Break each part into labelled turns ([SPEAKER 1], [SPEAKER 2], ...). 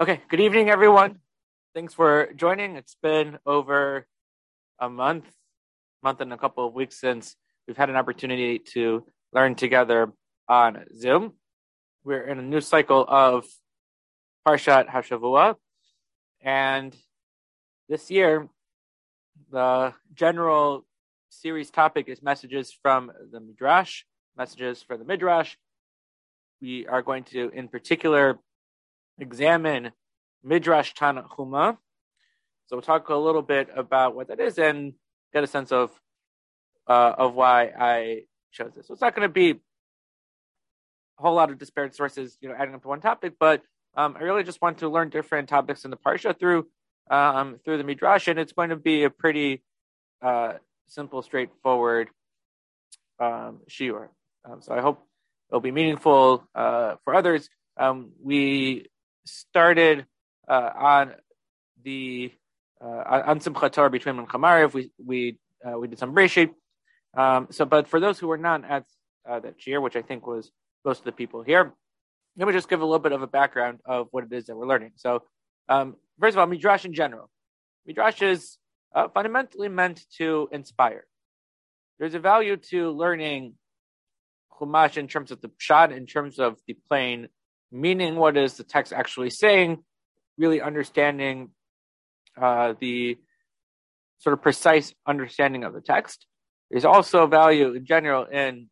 [SPEAKER 1] Okay, good evening, everyone. Thanks for joining. It's been over a month and a couple of weeks since we've had an opportunity to learn together on Zoom. We're in a new cycle of Parshat Hashavua, and this year, the general series topic is messages from the Midrash, messages for the Midrash. We are going to, in particular, examine Midrash Tanchuma. So we'll talk a little bit about what that is and get a sense of why I chose this. So it's not going to be a whole lot of disparate sources, adding up to one topic, but I really just want to learn different topics in the Parsha through the Midrash, and it's going to be a pretty simple, straightforward shiur. So I hope it'll be meaningful for others. We started on Simchat Torah between and Chamarev. We did some Breshit. But for those who were not at that shiur, which I think was most of the people here, let me just give a little bit of a background of what it is that we're learning. So, first of all, Midrash in general. Midrash is fundamentally meant to inspire. There's a value to learning Chumash in terms of the pshat, in terms of the plain meaning, what is the text actually saying, really understanding the sort of precise understanding of the text. There's also value in general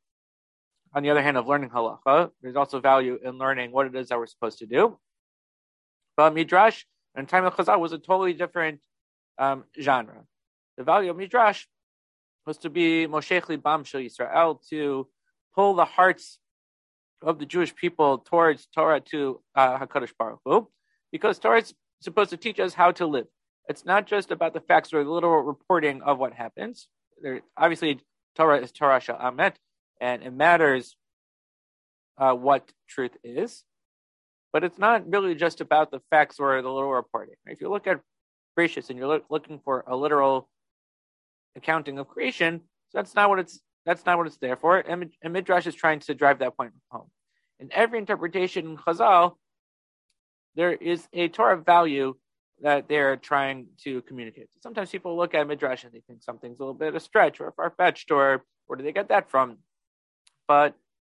[SPEAKER 1] on the other hand, of learning halacha. There's also value in learning what it is that we're supposed to do. But Midrash and time of Chazal was a totally different genre. The value of Midrash was to be Moshech Libam Shel Yisrael, to pull the hearts of the Jewish people towards Torah, to HaKadosh Baruch Hu, because Torah is supposed to teach us how to live. It's not just about the facts or the literal reporting of what happens. Obviously, Torah is Torah Shel Amet, and it matters what truth is, but it's not really just about the facts or the literal reporting. If you look at Bereshit and you're looking for a literal accounting of creation, so that's not what it's there for. And Midrash is trying to drive that point home. In every interpretation in Chazal, there is a Torah value that they're trying to communicate. So sometimes people look at Midrash and they think something's a little bit of a stretch or far-fetched, or where do they get that from? But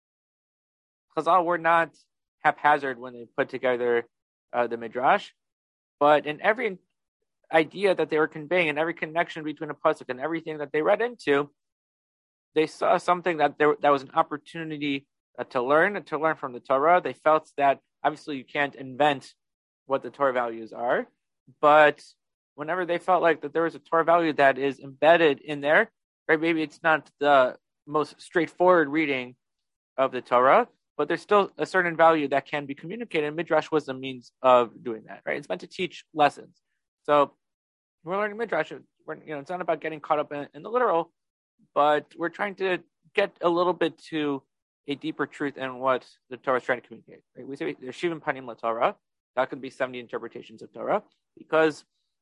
[SPEAKER 1] Chazal were not haphazard when they put together the Midrash. But in every idea that they were conveying, and every connection between a pasuk and everything that they read into, they saw something that was an opportunity to learn from the Torah. They felt that obviously you can't invent what the Torah values are, but whenever they felt like that there was a Torah value that is embedded in there, right? Maybe it's not the most straightforward reading of the Torah, but there's still a certain value that can be communicated. And Midrash was a means of doing that, right? It's meant to teach lessons. So we're learning Midrash. It's not about getting caught up in the literal, but we're trying to get a little bit to a deeper truth in what the Torah is trying to communicate. Right? We say there's Shivim Panim LaTorah. That could be 70 interpretations of Torah, because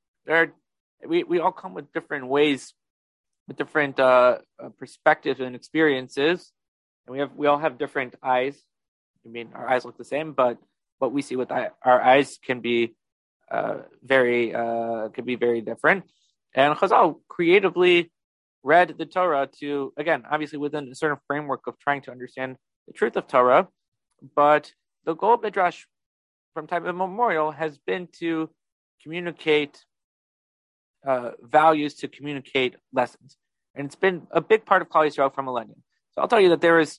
[SPEAKER 1] we all come with different ways, with different perspectives and experiences, and we all have different eyes. I mean, our eyes look the same, but what we see with our eyes can be very different. And Chazal creatively read the Torah to, again, obviously within a certain framework of trying to understand the truth of Torah, but the goal of Midrash from time immemorial has been to communicate values, to communicate lessons. And it's been a big part of Klal Yisrael for millennia. So I'll tell you that there was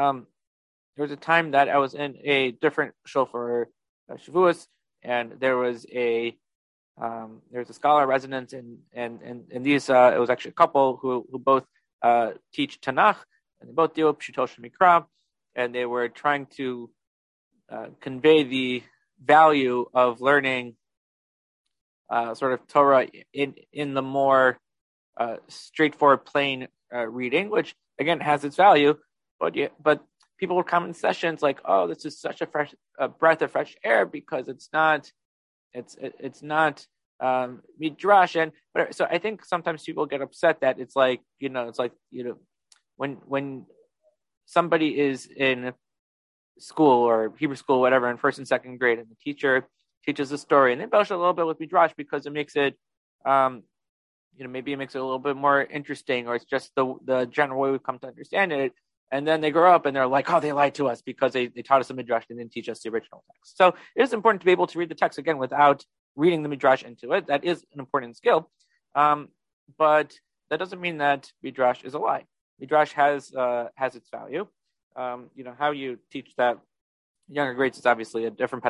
[SPEAKER 1] a time that I was in a different shul for Shavuos, and there was a scholar residence, and these it was actually a couple who both teach Tanakh, and they both deal with Pshuto Shemikra, and they were trying to convey the value of learning sort of Torah in the more straightforward, plain reading, which again has its value, but people would come in sessions like, "Oh, this is such a breath of fresh air," because it's not midrash and whatever. So I think sometimes people get upset that it's like when somebody is in school or Hebrew school, whatever, in first and second grade, and the teacher teaches a story, and they embellish it a little bit with midrash because it makes it, maybe it makes it a little bit more interesting, or it's just the general way we've come to understand it. And then they grow up and they're like, oh, they lied to us because they taught us a midrash and didn't teach us the original text. So it is important to be able to read the text again without reading the midrash into it. That is an important skill. But that doesn't mean that midrash is a lie. Midrash has its value. How you teach that younger grades is obviously a different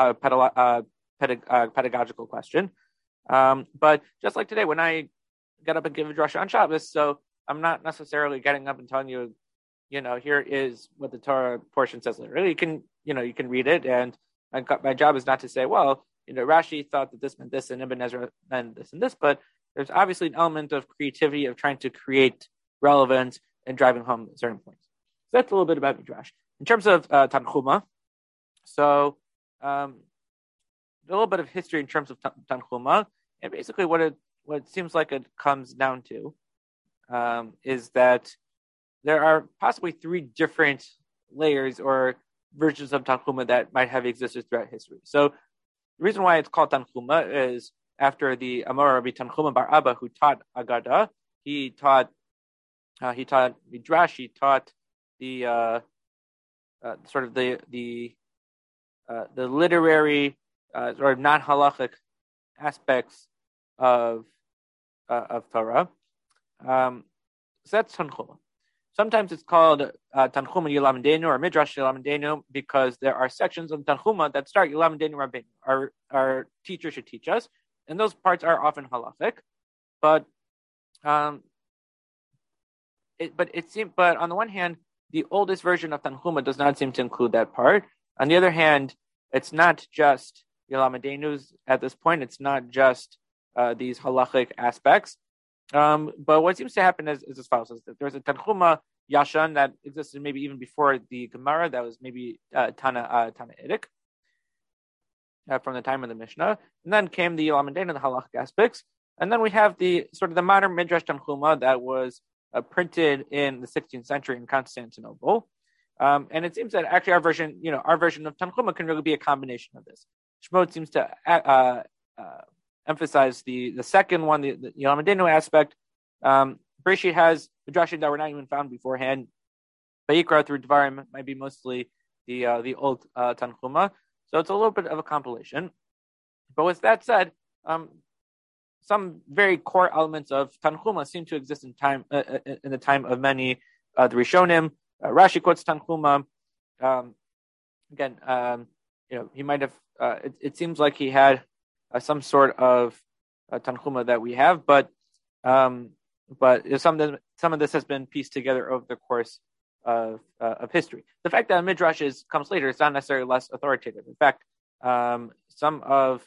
[SPEAKER 1] pedagogical question. But just like today, when I get up and give a drasha on Shabbos, so I'm not necessarily getting up and telling you, here is what the Torah portion says literally. You can read it, and my job is not to say, well, Rashi thought that this meant this, and Ibn Ezra meant this and this, but there's obviously an element of creativity of trying to create relevance and driving home certain points. So that's a little bit about Midrash. In terms of Tanchuma, so a little bit of history in terms of Tanchuma, and basically what it seems like it comes down to is that there are possibly three different layers or versions of Tanchuma that might have existed throughout history. So the reason why it's called Tanchuma is after the Amar Rabbi Tanchuma Bar Abba, who taught Agada. He taught Midrash. He taught the sort of the literary sort of non-halachic aspects of Torah. So that's Tanchuma. Sometimes it's called Tanchuma Yilamdenu or Midrash Yilamdenu because there are sections of Tanchuma that start Yilamdenu Rabbeinu. Our teacher should teach us, and those parts are often halachic. But on the one hand, the oldest version of Tanchuma does not seem to include that part. On the other hand, it's not just Yilamdenu's at this point. It's not just these halachic aspects. But what seems to happen is as follows: is that there's a Tanchuma Yashan that existed maybe even before the Gemara. That was maybe Tana Edik from the time of the Mishnah, and then came the Yilamdenu, the halachic aspects, and then we have the sort of the modern Midrash Tanchuma that was printed in the 16th century in Constantinople. And it seems that actually our version of Tanchuma can really be a combination of this. Shmot seems to emphasize the second one, the Yilamdenu aspect. Bereshit has midrashim that were not even found beforehand. Vayikra through Dvarim might be mostly the old Tanchuma. So it's a little bit of a compilation. But with that said, some very core elements of Tanchuma seem to exist in the time of many the Rishonim. Rashi quotes Tanchuma. He might have. It seems like he had some sort of Tanchuma that we have, but some of this has been pieced together over the course of history. The fact that Midrash comes later is not necessarily less authoritative. In fact, some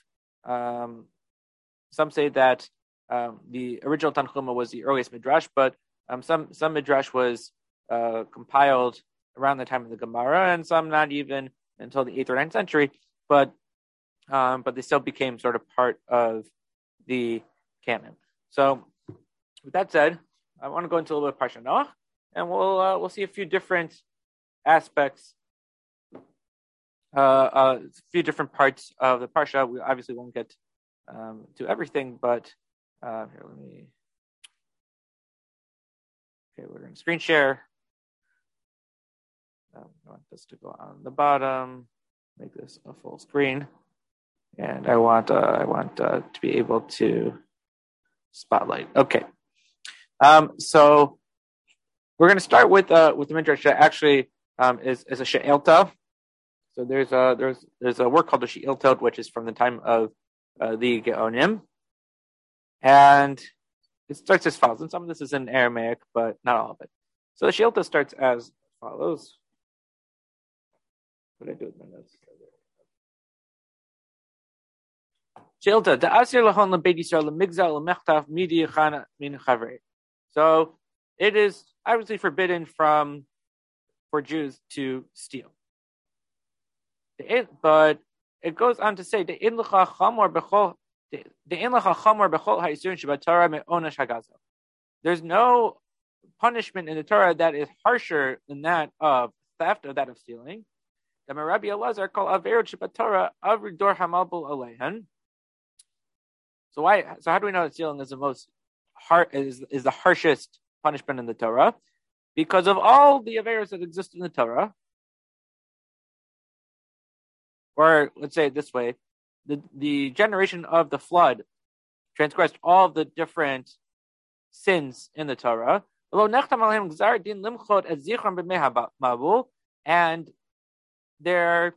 [SPEAKER 1] say that the original Tanchuma was the earliest Midrash, but some Midrash was compiled around the time of the Gemara, and some not even until the 8th or 9th century, but they still became sort of part of the canon. So, with that said, I want to go into a little bit of Parsha Noach, and we'll see a few different aspects, a few different parts of the Parsha. We obviously won't get to everything, but here, we're going to screen share. I want this to go on the bottom. Make this a full screen, and I want to be able to spotlight. Okay, so we're going to start with the midrash that actually is a she'elta. So there's a work called the she'elta, which is from the time of the Geonim, and it starts as follows. And some of this is in Aramaic, but not all of it. So the she'elta starts as follows. What did I do with my notes? She'elta da'asir lahon lebeit Yisrael lemigzal lemechtav midi chana min chavrei. So it is obviously forbidden for Jews to steal. But it goes on to say, there's no punishment in the Torah that is harsher than that of theft or that of stealing. the Rabbi Elazar called Averot Sheb'Torah Avri Dor Hamalbul Aleihan. So how do we know that stealing is the harshest punishment in the Torah? Because of all the Averos that exist in the Torah, or let's say it this way, the generation of the flood transgressed all of the different sins in the Torah, and their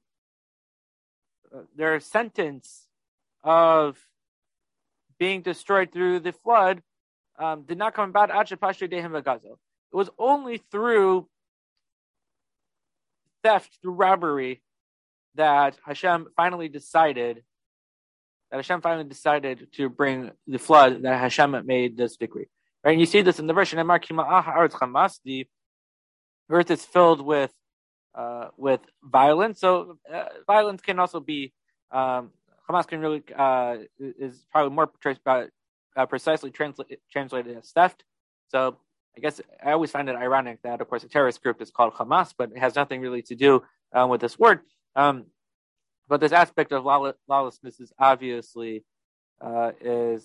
[SPEAKER 1] sentence of being destroyed through the flood did not come about. It was only through theft, through robbery, that Hashem finally decided to bring the flood, that Hashem made this decree. Right? And you see this in the verse, the earth is filled with violence. So violence can also be Hamas can really is probably more precisely translated as theft. So I guess I always find it ironic that, of course, a terrorist group is called Hamas, but it has nothing really to do with this word. But this aspect of lawlessness is obviously there.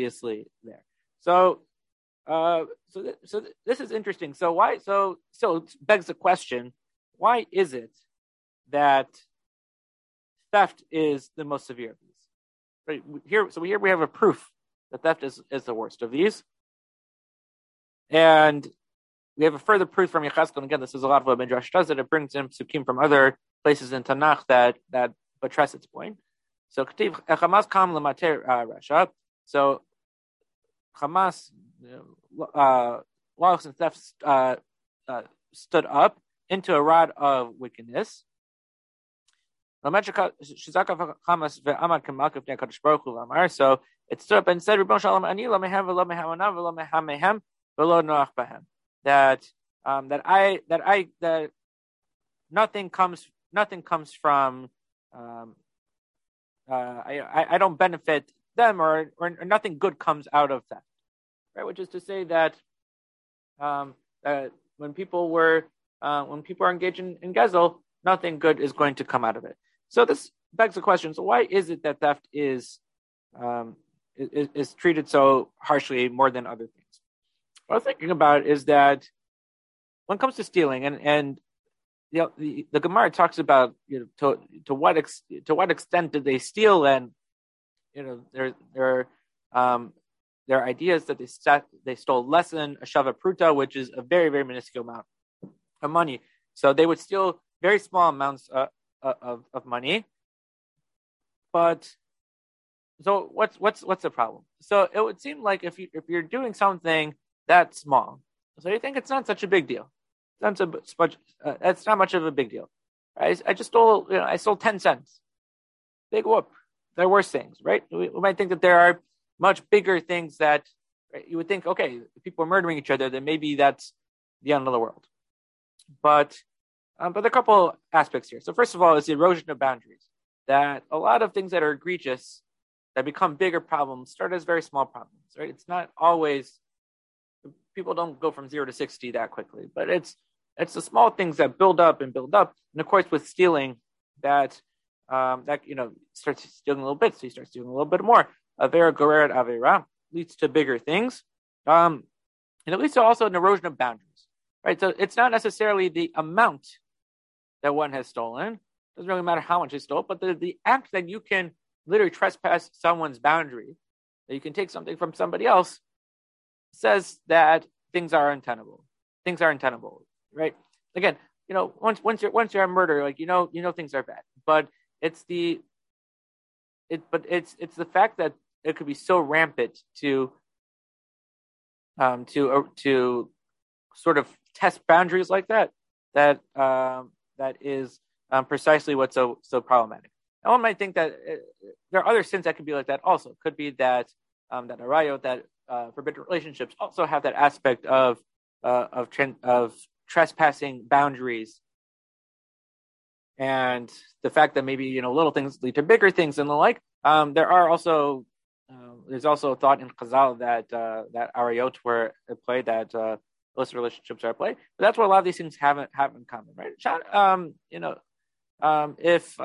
[SPEAKER 1] So this is interesting. So why? So it begs the question: why is it that theft is the most severe of these? Right here we have a proof that theft is the worst of these, and we have a further proof from Yechezkel. And again, this is a lot of what Midrash does, that it brings in psukim from other places in Tanakh that buttress its point. So Hamas kam l'mater rasha. So Hamas, lawless and theft stood up into a rod of wickedness. So it stood up and said, that nothing comes from I don't benefit them, or nothing good comes out of that, right? Which is to say that when people are engaged in Gezel, nothing good is going to come out of it. So this begs the question: so why is it that theft is treated so harshly more than other things? What I'm thinking about is that when it comes to stealing, and the Gemara talks about to what extent did they steal, and their ideas that they stole less than a shava pruta, which is a very, very minuscule amount of money. So they would steal very small amounts of money. But so what's the problem? So it would seem like if you're doing something that small, so you think it's not such a big deal. It's not much of a big deal. Right? I just stole, I stole 10 cents. Big whoop. There are worse things, right? We might think that there are much bigger things that, right, you would think, okay, if people are murdering each other, then maybe that's the end of the world. But there are a couple aspects here. So first of all, is the erosion of boundaries. That a lot of things that are egregious, that become bigger problems, start as very small problems, right? It's not always, people don't go from 0 to 60 that quickly, but it's the small things that build up. And of course, with stealing, that starts stealing a little bit, so you start stealing a little bit more. Avera goreret avera leads to bigger things, and it leads to also an erosion of boundaries, right? So it's not necessarily the amount that one has stolen; it doesn't really matter how much you stole, but the act that you can literally trespass someone's boundary, that you can take something from somebody else, says that things are untenable. Things are untenable, right? Again, once you're a murderer, like things are bad, but it's the fact that it could be so rampant to sort of test boundaries like that is precisely what's so problematic. And one might think that there are other sins that could be like that also. It could be that that arayot, that forbidden relationships, also have that aspect of trespassing boundaries, and the fact that maybe little things lead to bigger things and the like. There's also a thought in Chazal that arayot were at play, that illicit relationships are at play. But that's what a lot of these things have in common, right? if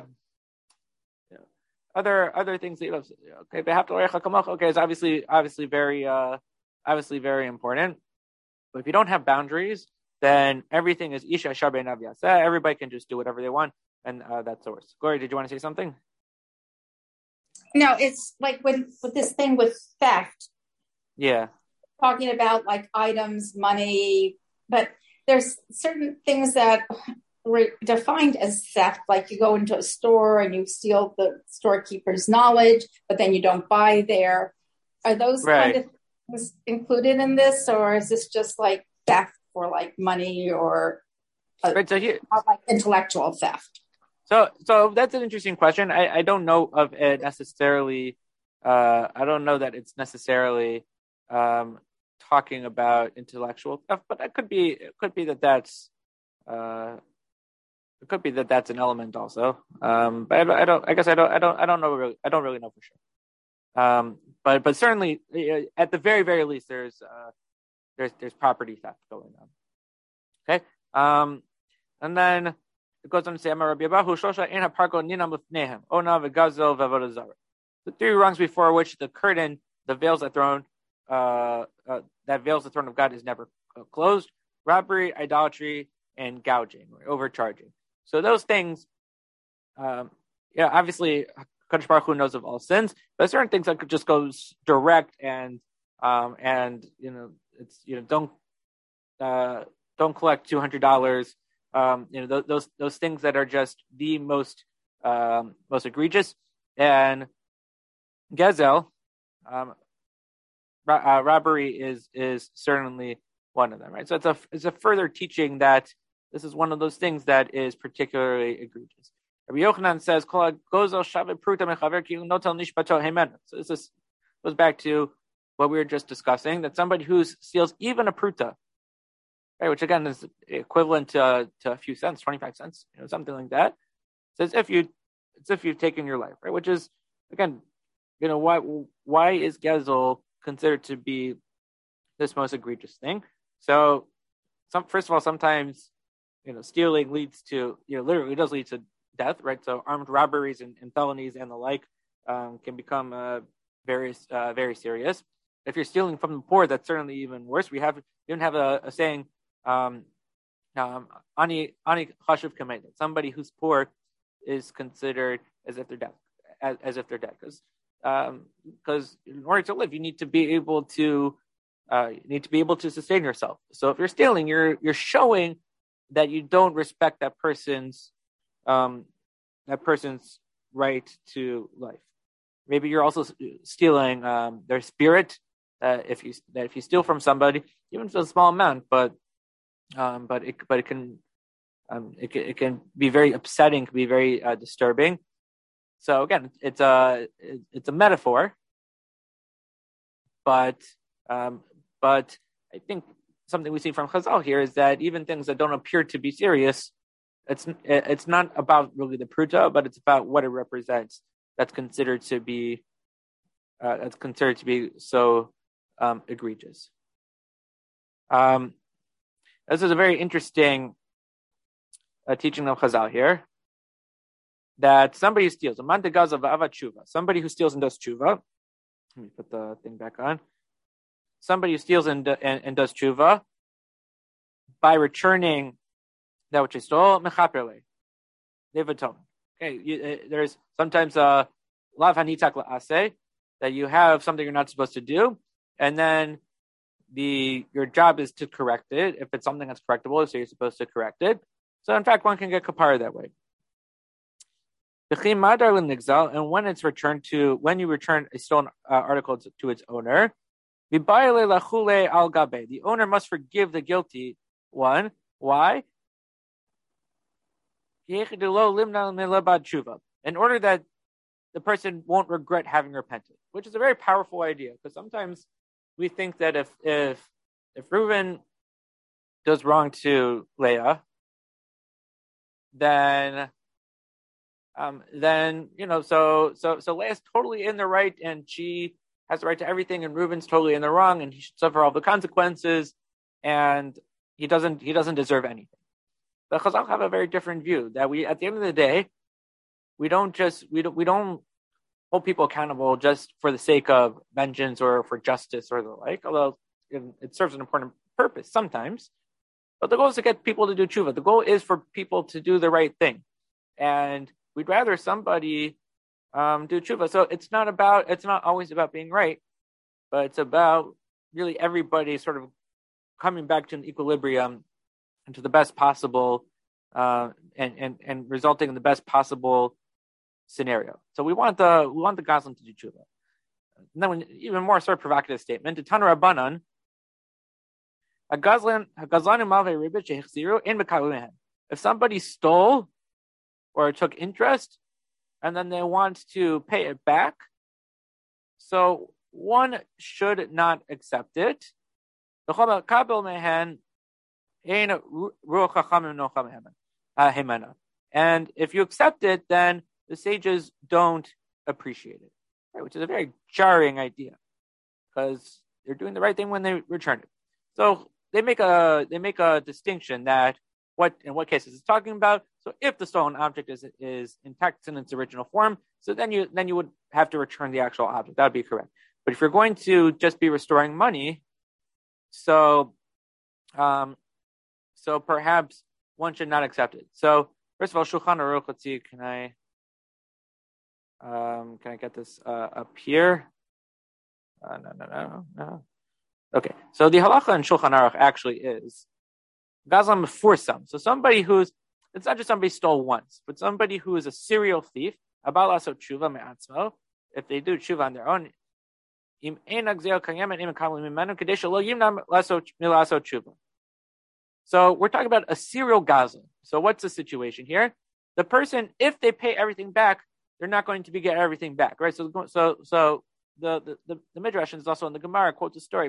[SPEAKER 1] other things that okay, okay, it's obviously very important. But if you don't have boundaries, then everything is isha shabe navyasa. Everybody can just do whatever they want, and that's the worst. Gloria, did you want to say something?
[SPEAKER 2] No, it's like with this thing with theft.
[SPEAKER 1] Yeah.
[SPEAKER 2] Talking about like items, money, but there's certain things that were defined as theft, like you go into a store and you steal the storekeeper's knowledge, but then you don't buy there. Are those kind of things included in this, or is this just like theft for like money or like intellectual theft?
[SPEAKER 1] So that's an interesting question. I don't know of it necessarily. I don't know that it's necessarily talking about intellectual theft, but it could be that's it could be that that's an element also. But I don't know really. I don't really know for sure. But certainly at the very, very least, there's property theft going on. Okay. And then it goes on to say, the three wrongs before which the curtain, the veils that throne, that veils the throne of God is never closed: robbery, idolatry, and gouging or overcharging. So those things, obviously, Kadosh Baruch Hu knows of all sins, but certain things that could just go direct and it's don't collect $200. Those things that are just the most egregious, and Gezel, robbery is certainly one of them, right? So it's a further teaching that this is one of those things that is particularly egregious. Rabbi Yochanan says, so this goes back to what we were just discussing, that somebody who steals even a pruta, right, which again is equivalent to a few cents, 25 cents, something like that, says it's if you've taken your life, right? Which is, again, why is Gezel considered to be this most egregious thing? So, first of all, sometimes stealing leads to literally does lead to death, right? So armed robberies and felonies and the like can become very serious. If you're stealing from the poor, that's certainly even worse. We even have a saying, ani chashuv kamed, somebody who's poor is considered as if they're dead, because in order to live, you need to be able to sustain yourself. So if you're stealing, you're showing that you don't respect that person's right to life. Maybe you're also stealing their spirit. If you steal from somebody, even if it's a small amount, but it can be very upsetting, can be very disturbing. So again, it's a metaphor, but I think something we see from Chazal here is that even things that don't appear to be serious, it's not about really the pruta, but it's about what it represents. That's considered to be so egregious. This is a very interesting teaching of Chazal here, that somebody who steals, somebody who steals and does tshuva. Let me put the thing back on. Somebody who steals and does tshuva, by returning that which he stole, mechaperle, they've atoned. Okay, there's sometimes lav hanitak la'aseh, that you have something you're not supposed to do, and then your job is to correct it. If it's something that's correctable, so you're supposed to correct it. So in fact, one can get kapara that way. And when you return a stolen article to its owner, the owner must forgive the guilty one. Why? In order that the person won't regret having repented, which is a very powerful idea, because sometimes we think that if Reuven does wrong to Leah, then so Leah's totally in the right, and she has the right to everything, and Reuven's totally in the wrong, and he should suffer all the consequences, and he doesn't deserve anything. The Chazal have a very different view that we, at the end of the day, we don't hold people accountable just for the sake of vengeance or for justice or the like, although it serves an important purpose sometimes. But the goal is to get people to do tshuva. The goal is for people to do the right thing. And we'd rather somebody do tshuva. So it's not always about being right, but it's about really everybody sort of coming back to an equilibrium and to the best possible and resulting in the best possible scenario. So we want the Gazlan to do tshuva. And then even more sort of provocative statement, Tana Rabbanan, if somebody stole or took interest and then they want to pay it back, so one should not accept it. And if you accept it, then the sages don't appreciate it, right? Which is a very jarring idea because they're doing the right thing when they return it. So they make a distinction that in what cases it's talking about. So if the stolen object is intact in its original form, so then you would have to return the actual object. That would be correct. But if you're going to just be restoring money, so perhaps one should not accept it. So first of all, Shulchan Aruch, let's see, can I get this up here? No. Okay, so the halacha in Shulchan Aruch actually is Gazlan Mefursam. So somebody it's not just somebody stole once, but somebody who is a serial thief, Abal Laso Tshuva Me'atzmo, if they do tshuva on their own, so we're talking about a serial Gazlan. So what's the situation here? The person, if they pay everything back, they're not going to get everything back, right? So the Midrash is also in the Gemara quotes a story.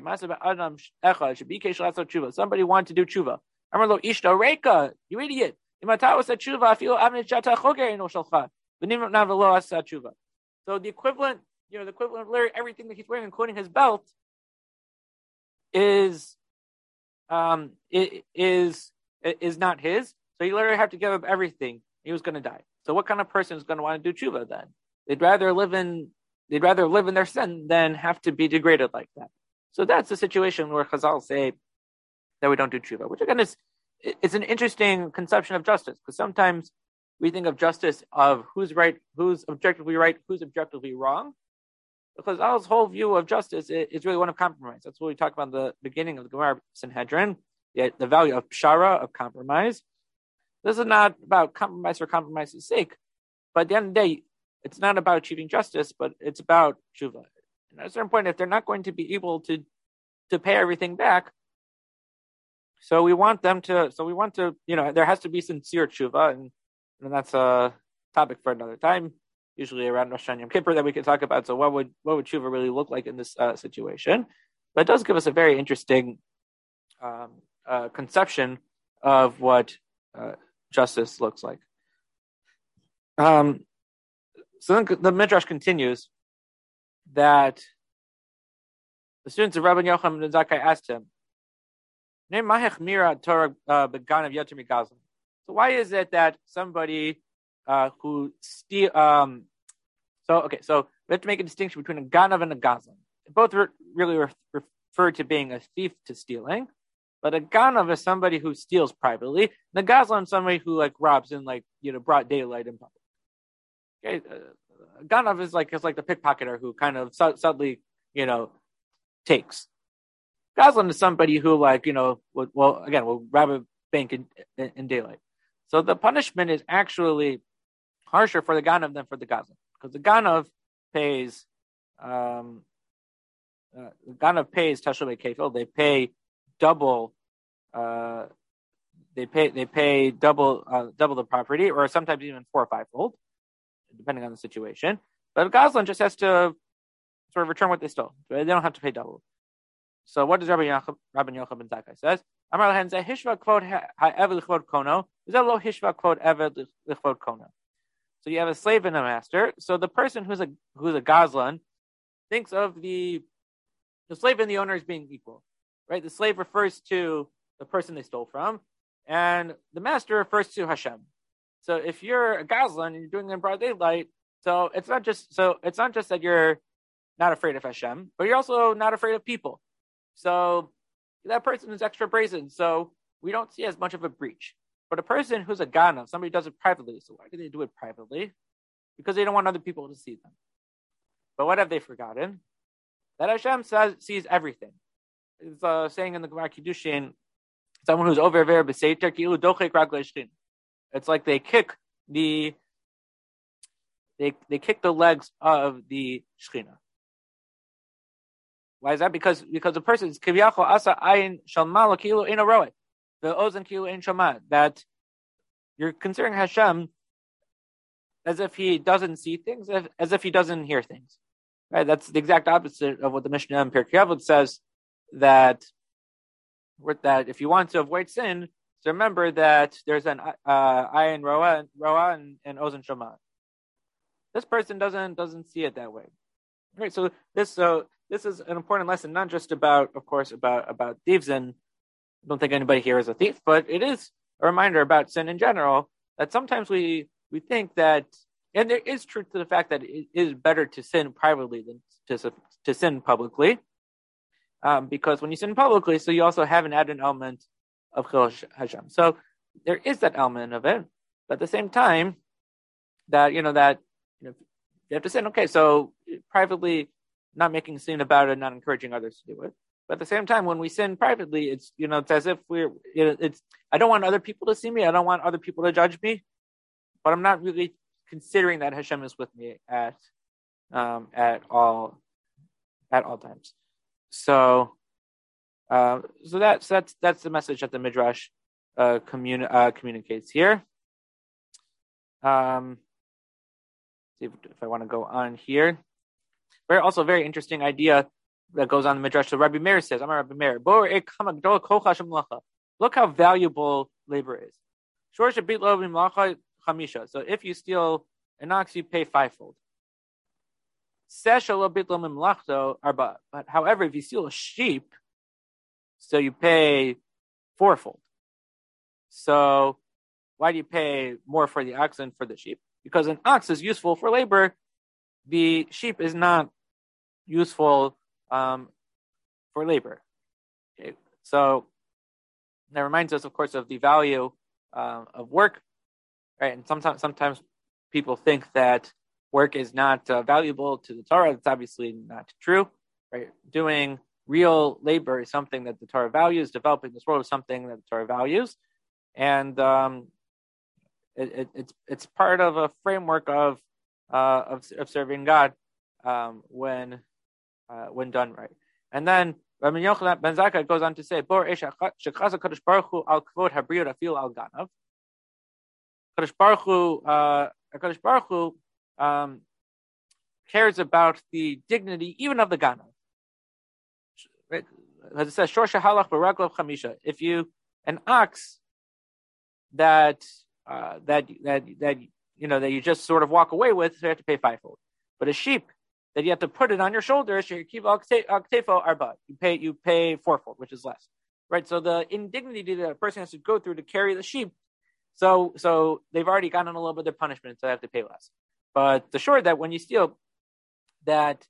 [SPEAKER 1] Somebody wanted to do tshuva. Amarlo ishto reika, you idiot. So the equivalent of literally everything that he's wearing, including his belt, is not his. So you literally have to give up everything. He was going to die. So what kind of person is going to want to do tshuva then? They'd rather live in their sin than have to be degraded like that. So that's the situation where Chazal say that we don't do tshuva, which again it's an interesting conception of justice, because sometimes we think of justice of who's right, who's objectively right, who's objectively wrong. Because Chazal's whole view of justice is really one of compromise. That's what we talked about in the beginning of the Gemara Sanhedrin, the value of pshara, of compromise. This is not about compromise for compromise's sake, but at the end of the day, it's not about achieving justice, but it's about tshuva. And at a certain point, if they're not going to be able to pay everything back, so we want to, there has to be sincere tshuva, and that's a topic for another time, usually around Rosh Hashanah Yom Kippur, that we can talk about. So what would tshuva really look like in this situation? But it does give us a very interesting conception of what justice looks like. So then the Midrash continues that the students of Rabbi Yochanan ben Zakkai asked him, so why is it that somebody who steal? So we have to make a distinction between a ganav and a gazlan. Both really refer to being a thief to stealing, but a ganav is somebody who steals privately, and a gazlan is somebody who robs in broad daylight in public. Okay, ganav is like the pickpocketer who kind of subtly takes. Gazlan is somebody who will rob a bank in daylight. So the punishment is actually harsher for the ganav than for the gazlan, because the ganav pays tashlume kefil. They pay double. They pay double the property, or sometimes even 4 or 5-fold, depending on the situation. But gazlan just has to sort of return what they stole. They don't have to pay double. So what does Rabbi Yochanan ben Zakkai says? Amar lahen zeh hishva kvod ha'eved l'chvod kono. Zeh lo hishva kvod eved l'chvod kono. So you have a slave and a master. So the person who's a gazlan thinks of the slave and the owner as being equal, right? The slave refers to the person they stole from, and the master refers to Hashem. So if you're a gazlan and you're doing it in broad daylight, so it's not just that you're not afraid of Hashem, but you're also not afraid of people. So that person is extra brazen. So we don't see as much of a breach. But a person who's a ganav, somebody does it privately. So why do they do it privately? Because they don't want other people to see them. But what have they forgotten? That Hashem sees everything. It's saying in the Gemara Kiddushin, someone who's over there b'seiter kilu dochek raglei shchin. It's like they kick the legs of the Shechina. Why is that? Because the person is kiviyachol asa ayin shalmala kilu ein aroet, the ozen kilu ein shama. That you're considering Hashem as if he doesn't see things, as if he doesn't hear things. Right? That's the exact opposite of what the Mishnah in Pirkei Avot says, that if you want to avoid sin, so remember that there's an ayin roa and ozen shama. This person doesn't see it that way. Right? So this is an important lesson, not just about thieves, and I don't think anybody here is a thief, but it is a reminder about sin in general, that sometimes we think that, and there is truth to the fact that it is better to sin privately than to sin publicly, because when you sin publicly, so you also have an added element of Chil Hashem. So there is that element of it, but at the same time, that you have to sin. Okay, so privately, not making a sin about it, not encouraging others to do it. But at the same time, when we sin privately, it's as if I don't want other people to see me. I don't want other people to judge me. But I'm not really considering that Hashem is with me at all times. So that's the message that the Midrash communicates here. See if I want to go on here. Also very interesting idea that goes on in the Midrash. So Rabbi Meir says, I'm a Rabbi Meir. Look how valuable labor is. So if you steal an ox, you pay fivefold. But however, if you steal a sheep, so you pay fourfold. So why do you pay more for the ox than for the sheep? Because an ox is useful for labor. The sheep is not useful for labor. Okay. So that reminds us, of course, of the value of work, right? And sometimes people think that work is not valuable to the Torah. It's obviously not true, right? Doing real labor is something that the Torah values. Developing this world is something that the Torah values, and it's part of a framework of serving God when done right. And then Rabbi Yochanan ben Zakkai goes on to say, "Bor Esha Shechasa Kadosh Baruch Hu al Kvod Habriyot Afil al Ganav." Kadosh Baruch Hu cares about the dignity even of the Ganav. Right? As it says, "Shorsha halach b'raglav chamisha." If an ox that you just sort of walk away with, so you have to pay fivefold. But a sheep that you have to put it on your shoulders, you pay fourfold, which is less, right? So the indignity that a person has to go through to carry the sheep, so they've already gotten a little bit of their punishment, so they have to pay less. But the shore that when you steal, that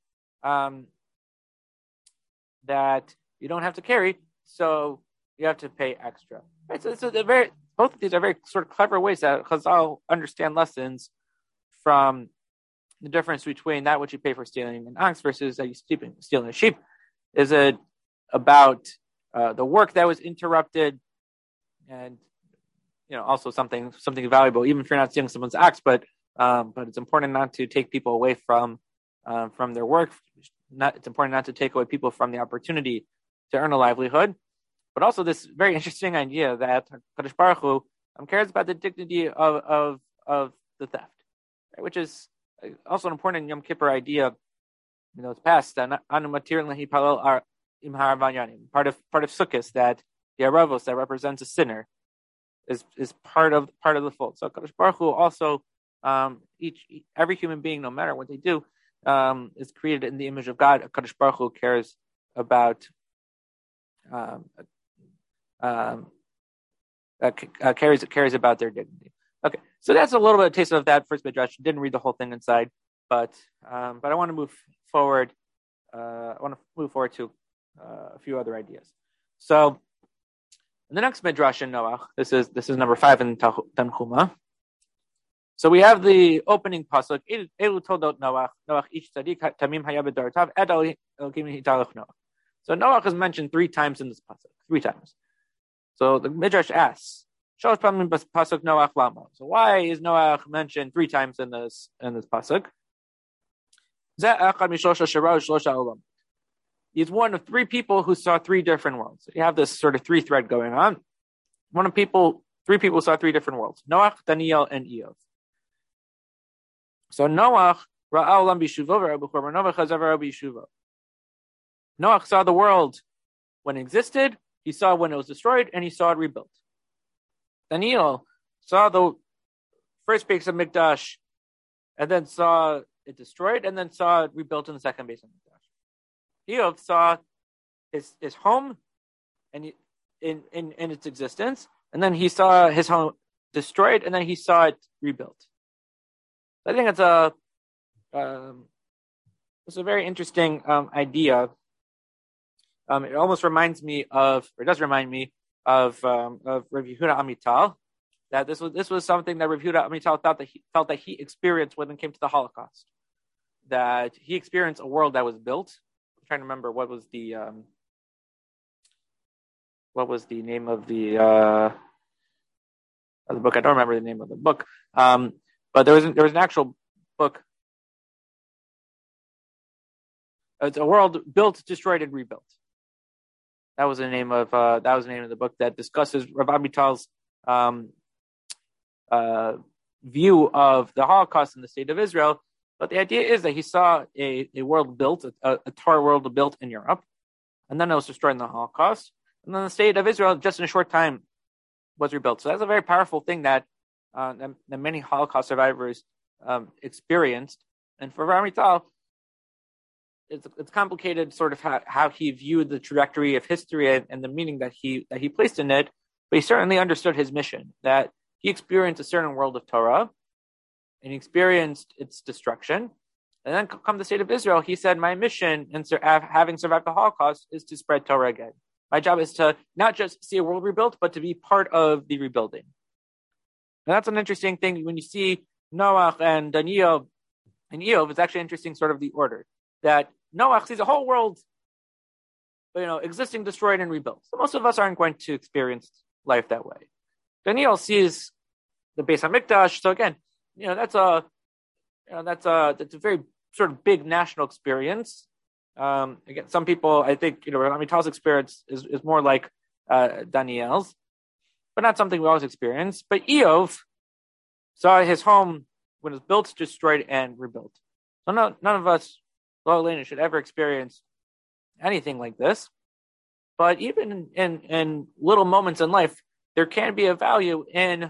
[SPEAKER 1] you don't have to carry, so you have to pay extra. Right? So both of these are very sort of clever ways that Chazal understand lessons from the difference between that which you pay for stealing an ox versus that you stealing a sheep. Is it about the work that was interrupted, and also something valuable, even if you're not stealing someone's ox, but it's important not to take people away from their work. It's important not to take away people from the opportunity to earn a livelihood. But also this very interesting idea that Kadosh Baruch Hu cares about the dignity of the theft, right? Which is also an important Yom Kippur idea. It's past anu matir lehi palel im haravanyanim. Part of Sukkot, that the aravos that represents a sinner is part of the fold. So Kadosh Baruch Hu also every human being, no matter what they do, is created in the image of God. Kadosh Baruch Hu cares about cares about their dignity. Okay, so that's a little bit of a taste of that first midrash. Didn't read the whole thing inside, but I want to move forward. I want to move forward to a few other ideas. So, in the next midrash in Noach, this is number 5 in Tanchuma. So we have the opening pasuk. Elu toldot Noach. Noach ish tzadik tamim haya b'daratav ed Elokim hitalach Noach. So Noach is mentioned 3 times in this pasuk. 3 times. So the midrash asks, Shalosh pamim pasuk Noach lama. So why is Noach mentioned 3 times in this pasuk? He's one of 3 people who saw 3 different worlds. So you have this sort of 3 thread going on. 3 people saw 3 different worlds: Noach, Daniel, and Eov. So Noach ra'aolam b'shuvo v'rabbuchor Noach hazav b'shuvo. Noach saw the world when it existed. He saw when it was destroyed, and he saw it rebuilt. Daniel saw the first base of Mikdash, and then saw it destroyed, and then saw it rebuilt in the second base of Mikdash. Eov saw his home and in its existence, and then he saw his home destroyed, and then he saw it rebuilt. I think it's a very interesting idea. It almost reminds me of, or it does remind me of Rav Yehuda Amital. That this was something that Rav Yehuda Amital felt that he experienced when it came to the Holocaust. That he experienced a world that was built. I'm trying to remember what was the name of the book. I don't remember the name of the book. But there was an actual book. It's a world built, destroyed, and rebuilt. That was the name of the book that discusses Rav Amital's view of the Holocaust in the state of Israel. But the idea is that he saw a world built, a Torah world built in Europe, and then it was destroyed in the Holocaust, and then the state of Israel, just in a short time, was rebuilt. So that's a very powerful thing that many Holocaust survivors experienced. And for Rav Amital, it's complicated, sort of how he viewed the trajectory of history and the meaning that he placed in it. But he certainly understood his mission, that he experienced a certain world of Torah, and he experienced its destruction. And then come the state of Israel, he said, my mission in having survived the Holocaust is to spread Torah again. My job is to not just see a world rebuilt, but to be part of the rebuilding. And that's an interesting thing. When you see Noach and Daniel and Eov, it's actually interesting sort of the order. That Noach sees a whole world, existing, destroyed, and rebuilt. So most of us aren't going to experience life that way. Daniel sees the Beis HaMikdash. So again, that's a very sort of big national experience. Again, some people, I think, Amital's experience is more like Daniel's, but not something we always experience. But Eov saw his home when it was built, destroyed, and rebuilt. So none of us, Lo Aleinu, should ever experience anything like this. But even in little moments in life, there can be a value in.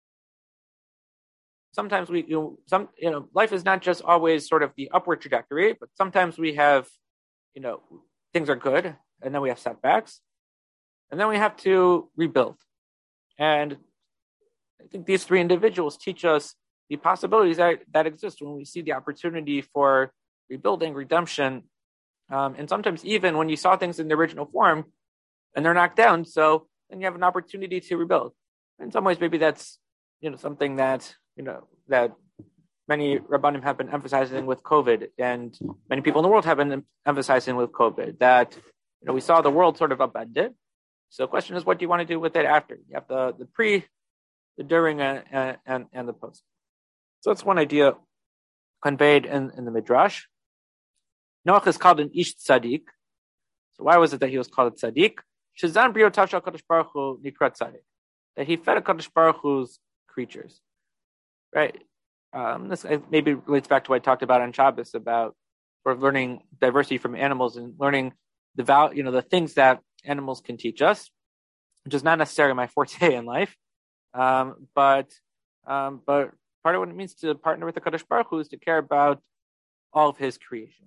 [SPEAKER 1] Sometimes life is not just always sort of the upward trajectory, but sometimes we have, things are good, and then we have setbacks, and then we have to rebuild. And I think these 3 individuals teach us the possibilities that exist when we see the opportunity for rebuilding, redemption, and sometimes even when you saw things in the original form and they're knocked down, so then you have an opportunity to rebuild. In some ways, maybe that's something that that many Rabbanim have been emphasizing with COVID, and many people in the world have been emphasizing with COVID, that we saw the world sort of upended. So the question is, what do you want to do with it after? You have the pre, the during, and the post. So that's one idea conveyed in the Midrash. Noach is called an Ish Tzadik. So why was it that he was called a Tzadik? Shazan Brio Tasha Kadosh Baruch Hu Nikrat Tzadik. That he fed a Kadosh Baruch Hu's creatures. Right? This maybe relates back to what I talked about on Shabbos about learning diversity from animals and learning the value, the things that animals can teach us, which is not necessarily my forte in life. But part of what it means to partner with the Kadosh Baruch Hu is to care about all of his creation.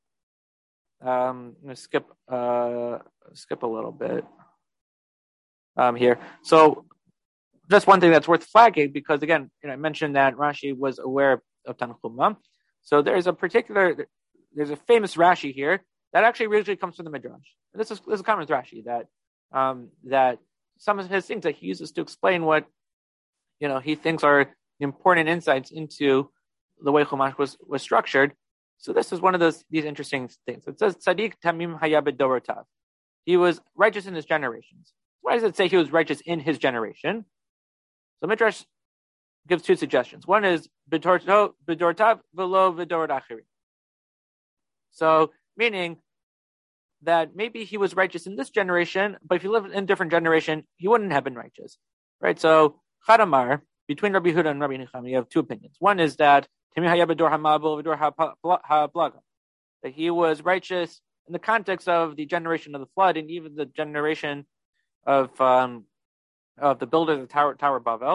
[SPEAKER 1] I'm going to skip a little bit. here. So just one thing that's worth flagging, because again, I mentioned that Rashi was aware of Tanchuma. So there's a famous Rashi here that actually originally comes from the Midrash. And this is common with Rashi, that some of his things that he uses to explain what he thinks are important insights into the way Chumash was structured. So this is one of these interesting things. It says Tzaddik Tamim Haya B'Dorotav. He was righteous in his generations. Why does it say he was righteous in his generation? So Midrash gives two suggestions. One is B'Dorotav V'lo V'Dorot Achiri. So meaning that maybe he was righteous in this generation, but if he lived in a different generation, he wouldn't have been righteous, right? So Chadamar, between Rabbi Yehuda and Rabbi Nechama, you have two opinions. One is that that he was righteous in the context of the generation of the flood and even the generation of the builder of the Tower of Babel.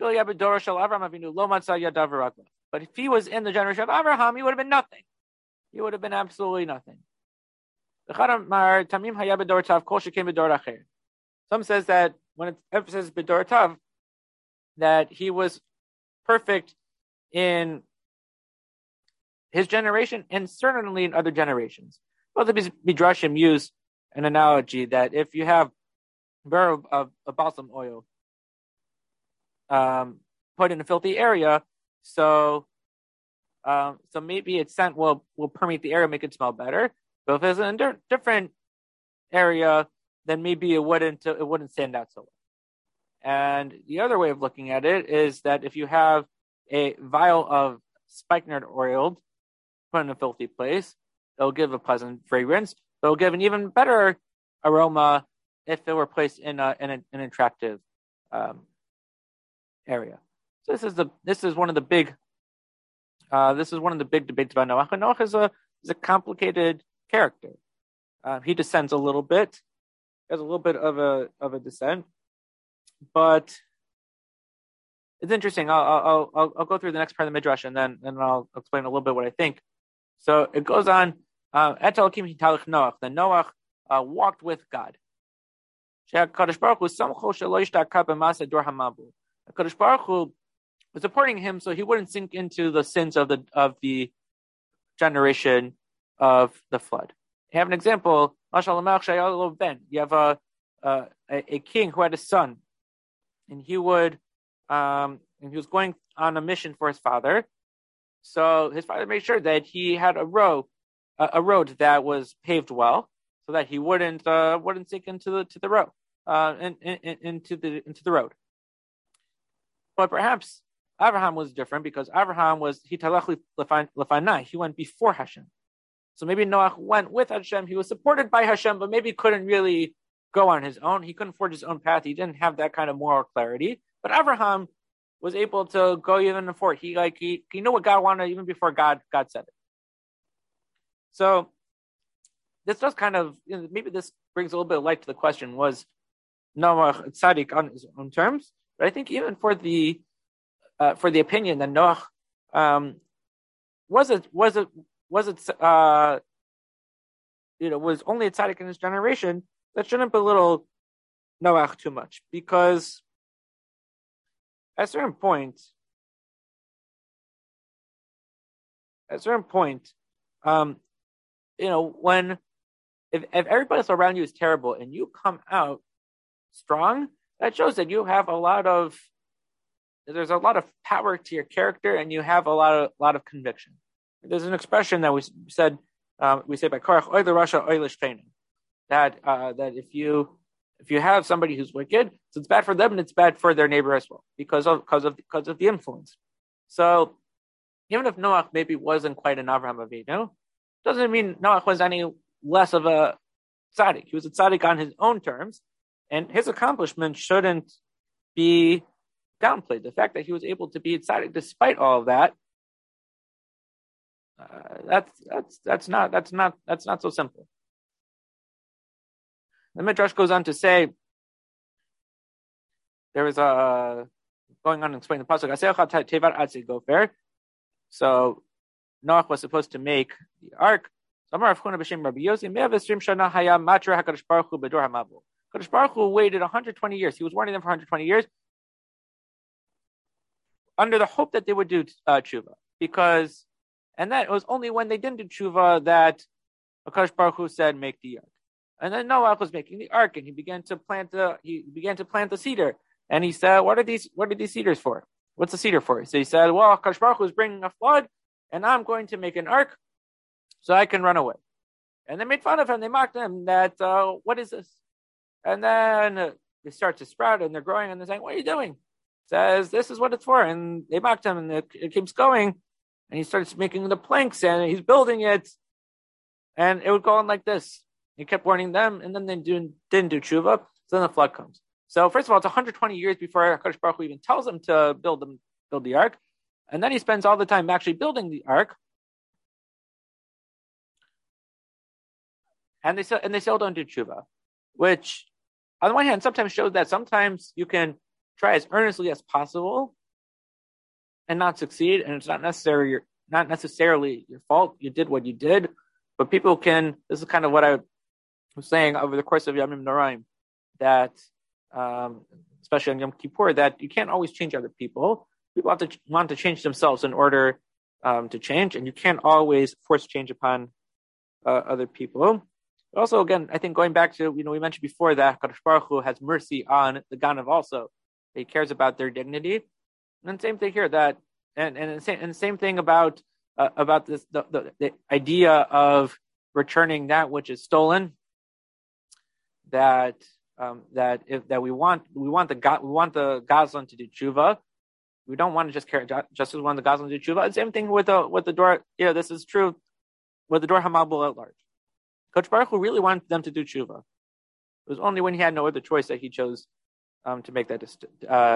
[SPEAKER 1] But if he was in the generation of Abraham, he would have been nothing. He would have been absolutely nothing. Some says that when it emphasizes B'Dor Tav, that he was perfect in his generation and certainly in other generations. Both of these midrashim use an analogy that if you have a barrel of balsam oil put in a filthy area, so maybe its scent will permeate the area, make it smell better. But if it's in a different area, then maybe it wouldn't stand out so well. And the other way of looking at it is that if you have a vial of spikenard oil put in a filthy place, it'll give a pleasant fragrance. It'll give an even better aroma if it were placed in an attractive area. So this is one of the big debates about Noach. And Noach is a complicated character. He descends a little bit. He has a little bit of a descent, but it's interesting. I'll go through the next part of the midrash and then I'll explain a little bit what I think. So it goes on. Et Elokim hitalech Noach. Then Noach walked with God. Kadosh Baruch Hu samcho shelo yishtakah b'maseh dor hamabu. Kadosh Baruch Hu was supporting him so he wouldn't sink into the sins of the generation of the flood. You have an example. You have a king who had a son, and he was going on a mission for his father. So his father made sure that he had a road that was paved well, so that he wouldn't sink into the road, into the road. But perhaps Abraham was different because Abraham was hitalach lefanai. He went before Hashem. So maybe Noach went with Hashem. He was supported by Hashem, but maybe couldn't really go on his own. He couldn't forge his own path. He didn't have that kind of moral clarity. But Abraham was able to go even before. He knew what God wanted even before God said it. So this does kind of, maybe this brings a little bit of light to the question: was Noach tzaddik on his own terms? But I think even for the opinion that Noach was only a tzaddik in his generation, that shouldn't belittle Noach too much, because at a certain point, when if everybody else around you is terrible and you come out strong, that shows that there's a lot of power to your character and you have a lot of conviction. There's an expression that we say by Korach, oy l'rasha, oy l'shcheinu, that if you have somebody who's wicked, so it's bad for them and it's bad for their neighbor as well because of the influence. So even if Noach maybe wasn't quite an Avraham Avinu, doesn't mean Noach was any less of a tzaddik. He was a tzaddik on his own terms, and his accomplishments shouldn't be downplayed. The fact that he was able to be a tzaddik despite all of that, that's not so simple. The Midrash goes on to say, there was going on and explaining the pasuk. So Noach was supposed to make the ark. Kadosh Kadosh Baruch Hu waited 120 years. He was warning them for 120 years under the hope that they would do tshuva. And that it was only when they didn't do tshuva that Kadosh Baruch Hu said, make the ark. And then Noach was making the ark, and he began to plant the cedar. And he said, what are these cedars for? What's the cedar for? So he said, well, Kadosh Baruch Hu is bringing a flood, and I'm going to make an ark so I can run away. And they made fun of him. They mocked him that, what is this? And then they start to sprout, and they're growing, and they're saying, what are you doing? He says, this is what it's for. And they mocked him, and it keeps going. And he starts making the planks, and he's building it. And it would go on like this. He kept warning them, and then they didn't do tshuva. So then the flood comes. So first of all, it's 120 years before HaKadosh Baruch Hu even tells them to build the ark. And then he spends all the time actually building the ark. And they still don't do tshuva, which on the one hand sometimes shows that sometimes you can try as earnestly as possible and not succeed, and it's not necessarily your fault. You did what you did, but people can. This is kind of what I was saying over the course of Yamim Noraim, that especially on Yom Kippur, that you can't always change other people. People have to want to change themselves in order to change, and you can't always force change upon other people. Also, again, I think going back to, we mentioned before that Kadosh Baruch Hu has mercy on the Ganav also. He cares about their dignity. And same thing here, that and the same thing about this the idea of returning that which is stolen. That we want the Gazlan to do tshuva. We don't want to just care just as we want the Gazlan to do tshuva. And same thing with the door. Yeah, this is true with the door Hamabul at large. Kadosh Baruch Hu really wanted them to do tshuva. It was only when he had no other choice that he chose to make that